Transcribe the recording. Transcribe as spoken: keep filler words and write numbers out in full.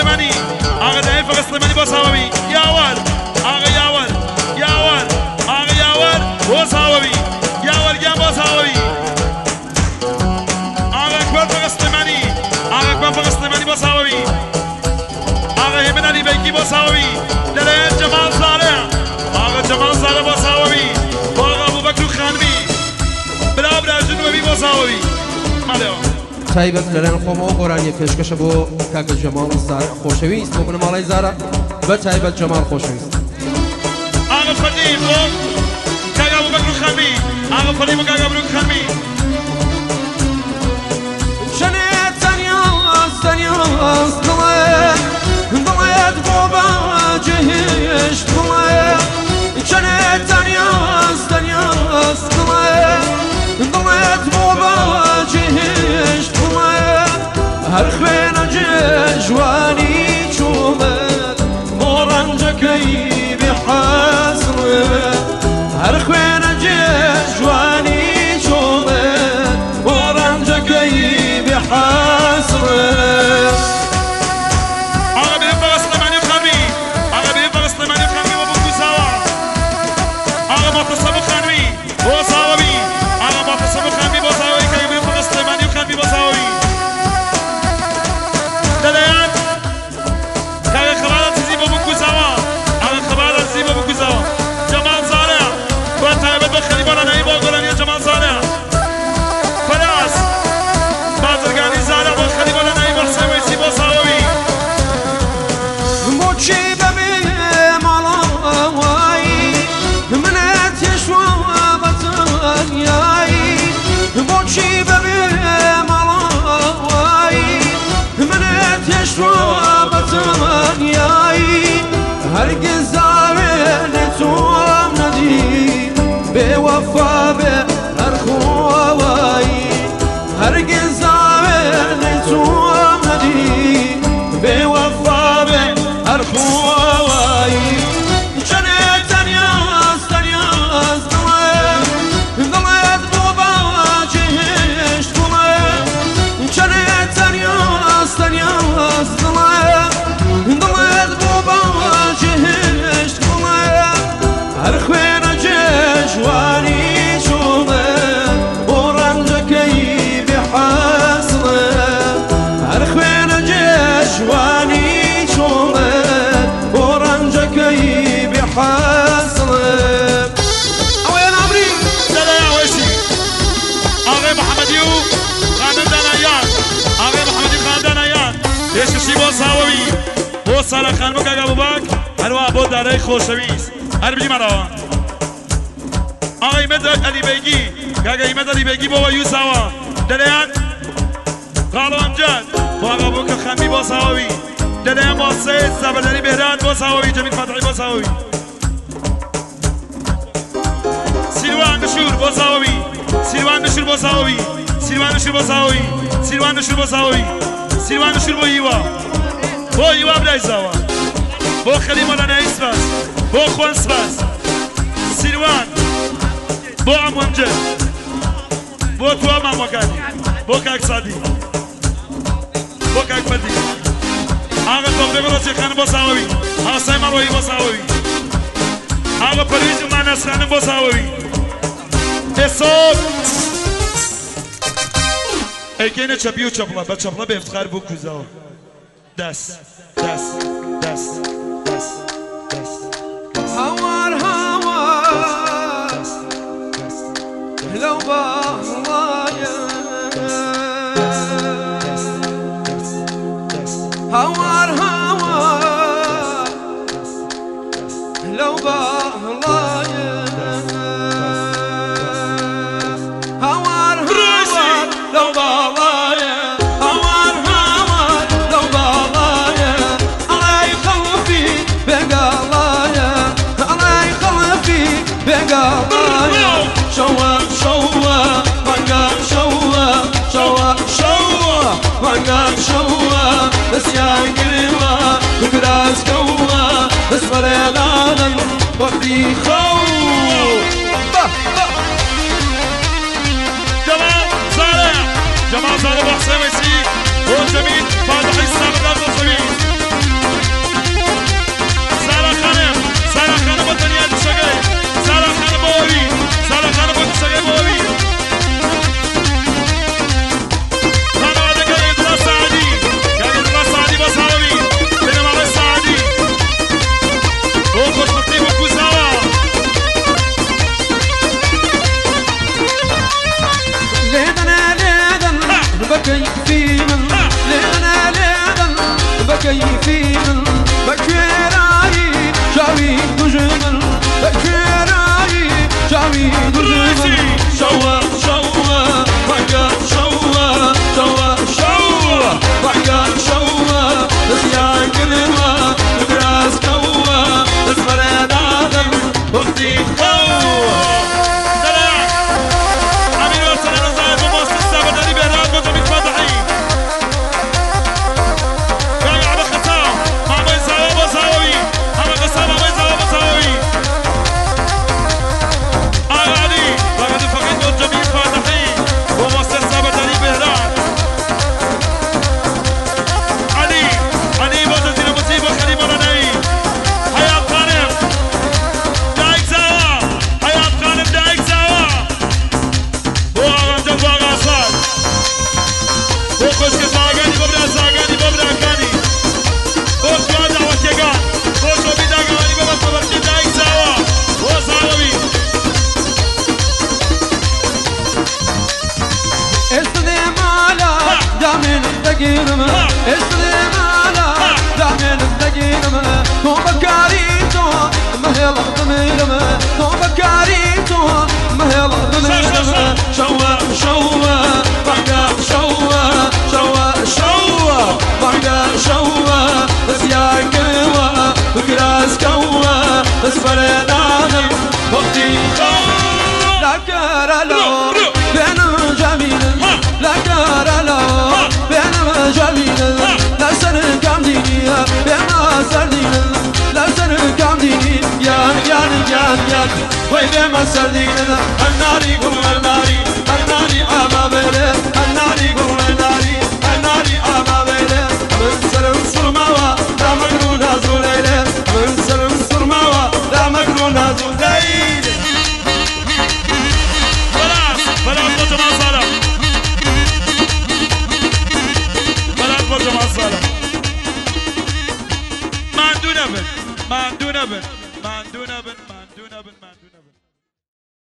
سليماني آقا دايم فقط سليماني بوس هاوي ياور آقا ياور ياور آقا ياور بوس هاوي ياور جام بوس هاوي آقا اكبر فقط سليماني آقا اكبر فقط سليماني بوس هاوي آقا همين علي بيكي بوس هاوي دلين جمال صالح آقا جمال صالح بوس هاوي آقا ابو بكر خانبي بلا بلا جنوبي بوس هاوي ماليو تایبەت لەلایەن خۆمەوە گۆرانی پێشکەشە بۆ کاکە جەماڵ زارا خۆشەویست بۆ بنەماڵەی زارا بە تایبەت جەماڵ خۆشەویست ئاغا فەردی بۆ کاکە ئەبوبەکر خەنمی ئاغا فەردی بۆ کاکە ئەبوبەکر خەنمی شەنێت تەنیاز تەنیاز دڵێت دڵێت بۆ بەجێهێشت بڵێت شەنێت تەنیاز تەنیاز دڵێت دڵێت بۆ بەجێهێشت هر خوێنە جێژوانی چوومت بۆ ڕەنجەکەی بێحەسرت هەر خوێنە جێژوانی چوومت بۆ ڕەنجەکەی بێحەسرت ئاغا بێ بەغە سلێمانی خەنمی ئاغا بێ بەغە سلێمانی خەنمی بۆ بکوساوە ئاغا مۆتەسەب خەنمی بۆ ساوەوی ئاغا مۆتەسەب خەنمی بۆ ساوەوی کە بێ بەغە سلێمانی خەنمی بۆ ساوەوی دليان كاغا خبالة تزيبه بكوزاوا على خبالة تزيبه بكوزاوا جمال صالح وطيبت بخلي بولا نايبو قولان يا جمال صالح فلاس بازرگاني صالح بخلي بولا نايبو حسين ويسيبو صاوي موچي ببي مالاوي منات يشوى بطنياي موچي ببي هرگز زاویل توام ندید به وفا به هر خوایی هرگز زاویل توام ندید به وفا به هر خوایی جنت تنیاز تنیاز دلت دلت بو باجهشت دلت جنت تنیاز تنیاز دلت دلت بو باجهشت دلت هر خوێنە جێژوانی چوومت بۆ ڕەنجەکەی بێحەسرت هەر خوێنە جێژوانی چوومت بۆ ڕەنجەکەی بێحەسرت ئەوەیە نامری دلي عويشي آغا محمدي و خاندان دانایان آغا محمدي خاندان دانایان پێشکەشی بۆ ساوەوی بۆ سارا خانم و کاکە ئەبوبەکر هەروە بۆ دارایی خۆشەویست هەر بژیمانەوە آغا ئیمەد عەلی بەیگی کاکە ئیمەد عەلی بەیگی بۆ وەیوساوە دەلەیان قاڵۆ ئەمجاد بۆ ئاغا ئەبوبەکر خەنمی بۆ ساوەوی دەلەیان بۆ سەید زابەردەری بێران بۆ ساوەوی جەمیل فاتحی بۆ ساوەوی سیروان نشور بۆ ساوەوی سیروان نشور بۆ ساوەوی سیروان نشور بۆ ساوەوی سیروان نشور بۆ ساوەوی سیروان نشور بۆ هیوا بۆ هیوا برای زاوە بۆ خەلی مۆلانایی سپاس بۆ خوان سپاس سیروان بۆ عەمو ئەمجەد بۆ توا مامۆکانی بۆ کاک سادی بۆ کاک بەردی ئاغا تۆقرێ بەڕۆچی خانم بۆ ساوەوی ئاسای ماڵۆیی بۆ ساوەوی ئاغا پەرویز و مانەس خانم بۆ ساوەوی ئێسۆک ئەیکەینە چەپی و چەپڵە بە چەپڵە بە ئیفتخار بۆ کوزاوە دەست دەست دەست دەست دەست هاوار هاوار لەو باڵایە هاوار هاوار لەو باڵایە هاوار هاوار لەو باڵایە هاوار هاوار لەو باڵایە ئەڵای خەڵفی بێگاڵایە ئەڵای خەڵفی بێگاڵایە شەوە شەوە دقينم استلم على دامين دقينم تو بكاريتو مهلا ضميرم تو بكاريتو مهلا ضميرم شوا شوا بعدا شوا شوا شوا بعدا شوا بس يا كوا بكراس كوا بس بردانم وقتي لا كارلو بينم جميل لا كارلو بينم جميل لا سر كامديني بما سردين لا سر كامديني يان يان يان يان وين بما سردين النار يقول